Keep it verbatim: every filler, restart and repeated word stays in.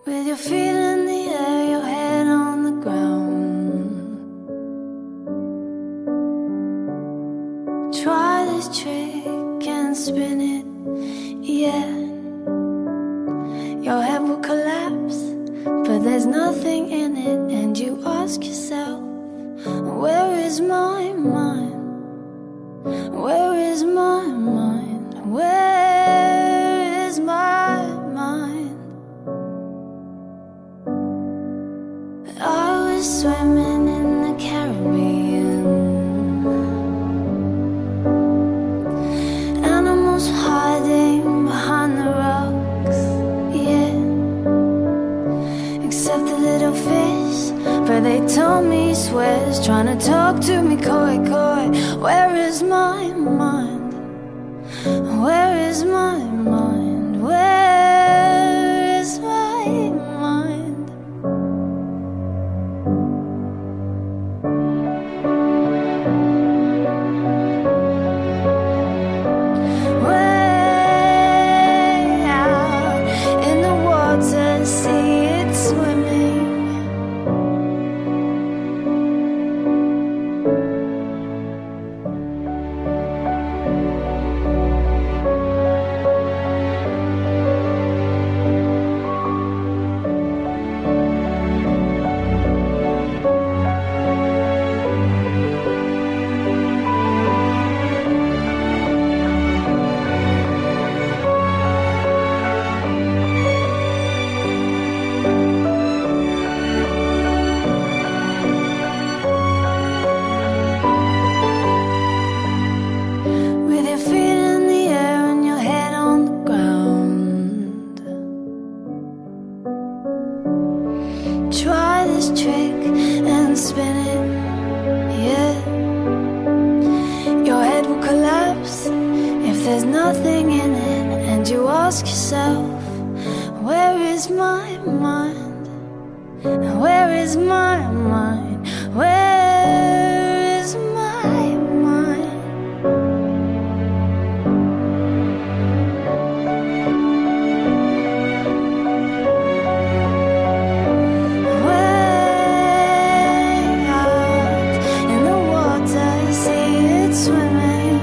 With your feet in the air, your head on the ground. Try this trick and spin it, yeah. Your head will collapse, but there's nothing in it. And you ask yourself, where is my mind? Where is my mind? Where is my mind? I was swimming in the Caribbean, animals hiding behind the rocks, yeah. Except the little fish, but they told me he swears, trying to talk to me coy, coy. Where is my mind? Where is my mind? Where is my mind? Way out in the water, see it swimming. With your feet in the air and your head on the ground. Try this trick and spin it, yeah. Your head will collapse if there's nothing in it. And you ask yourself, where is my mind? Where is my mind? Where is my mind? Way out in the water, see it swimming.